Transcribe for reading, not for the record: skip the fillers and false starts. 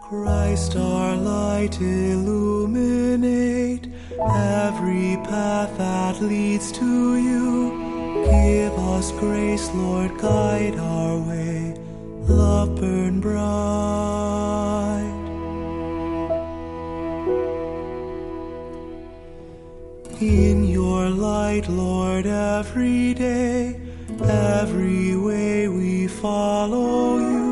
Christ our light, illuminate every path that leads to you. Give us grace, Lord, guide our way. Love burn bright. In your light, Lord, every day, every way we follow you.